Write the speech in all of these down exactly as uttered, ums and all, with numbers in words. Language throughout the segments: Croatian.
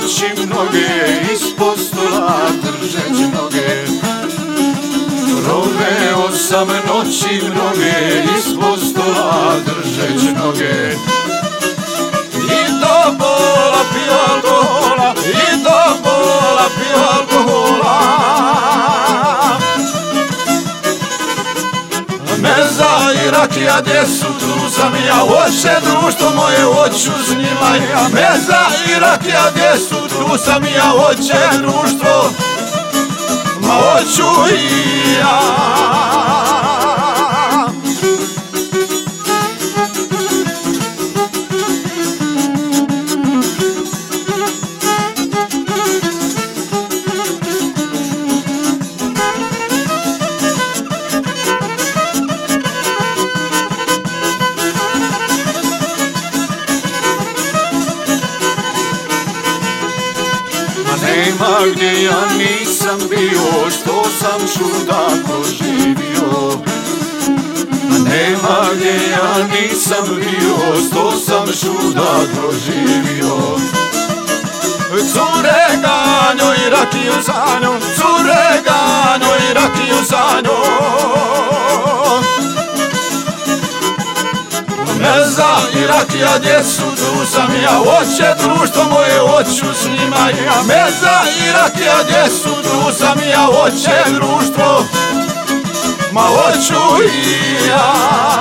noći mnoge, ispod stola držeć noge. Proveo sam noći mnoge, ispod stola držeć noge. I do bola pio alkohola, i do bola pio alkohola. Meza i rakija, gdje su, tu sam ja. Hoće društvo moje, hoću s njima ja. Meza i rakija, gdje su, tu sam ja. Hoće društvo, ma hoću i ja. Nema gdje ja nisam bio, što sam čuda proživio. Nema gdje ja nisam bio, što sam čuda proživio. Cure ganjoj i rakiju za njom, cure ganjoj i rakiju za njom. Meza i rakija, gdje su, tu sam ja. Hoće društvo moje, hoću s njima ja. Meza i rakija, gdje su, tu sam ja. Hoće društvo, ma hoću i ja.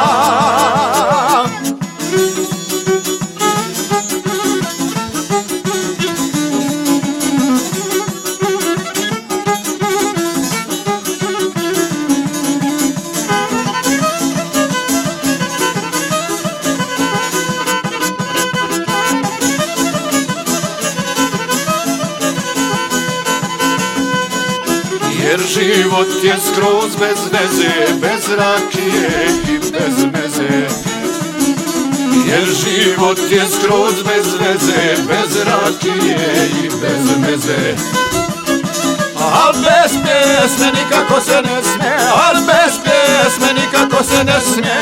Jer život je skroz bez veze, bez rakije i bez meze. Jer život je skroz bez veze, bez rakije i bez meze. Al bez pjesme nikako se ne smije, al bez pjesme nikako se ne smije.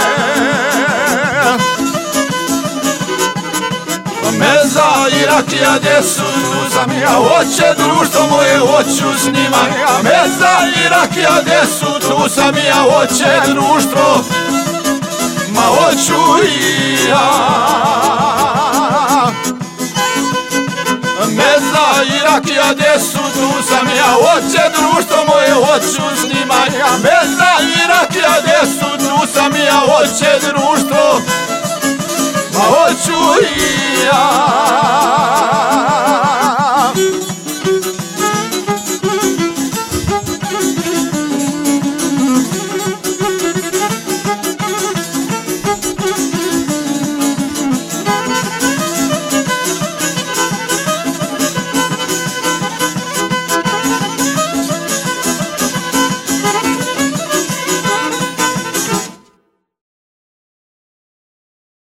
Meza i rakija, gdje su, tu sam ja. Hoće društvo moje, hoću s njima ja. Meza i rakija, gdje su, tu sam ja. Hoće društvo, ma hoću i ja. Meza i rakija, gdje su, tu sam ja. Hoće društvo moje, hoću s njima ja. Meza i rakija, gdje su, tu sam ja. Hoće društvo, ma hoću i ja.